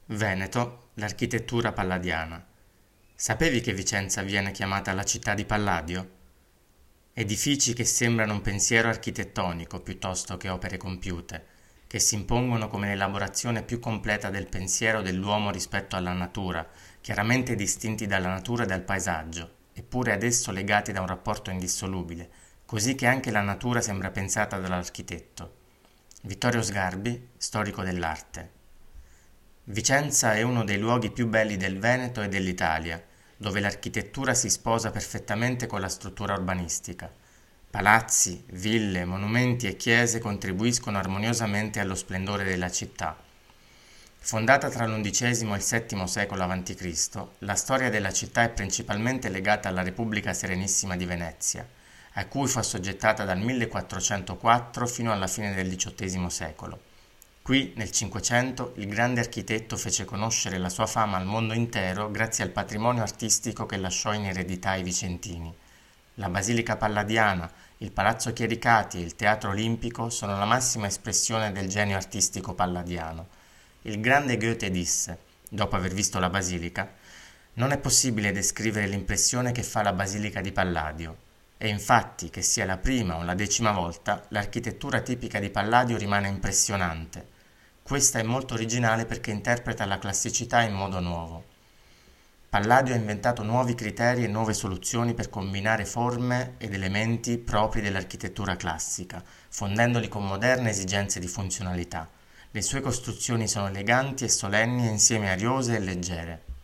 Veneto, l'architettura palladiana. Sapevi che Vicenza viene chiamata la città di Palladio? Edifici che sembrano un pensiero architettonico piuttosto che opere compiute, che si impongono come l'elaborazione più completa del pensiero dell'uomo rispetto alla natura, chiaramente distinti dalla natura e dal paesaggio, eppure ad esso legati da un rapporto indissolubile, così che anche la natura sembra pensata dall'architetto. Vittorio Sgarbi, storico dell'arte. Vicenza è uno dei luoghi più belli del Veneto e dell'Italia, dove l'architettura si sposa perfettamente con la struttura urbanistica. Palazzi, ville, monumenti e chiese contribuiscono armoniosamente allo splendore della città. Fondata tra l'XI e il VII secolo a.C., la storia della città è principalmente legata alla Repubblica Serenissima di Venezia, a cui fu assoggettata dal 1404 fino alla fine del XVIII secolo. Qui, nel Cinquecento, il grande architetto fece conoscere la sua fama al mondo intero grazie al patrimonio artistico che lasciò in eredità ai vicentini. La Basilica Palladiana, il Palazzo Chiericati e il Teatro Olimpico sono la massima espressione del genio artistico palladiano. Il grande Goethe disse, dopo aver visto la Basilica, «Non è possibile descrivere l'impressione che fa la Basilica di Palladio». E infatti, che sia la prima o la 10ª volta, l'architettura tipica di Palladio rimane impressionante. Questa è molto originale perché interpreta la classicità in modo nuovo. Palladio ha inventato nuovi criteri e nuove soluzioni per combinare forme ed elementi propri dell'architettura classica, fondendoli con moderne esigenze di funzionalità. Le sue costruzioni sono eleganti e solenni e insieme ariose e leggere.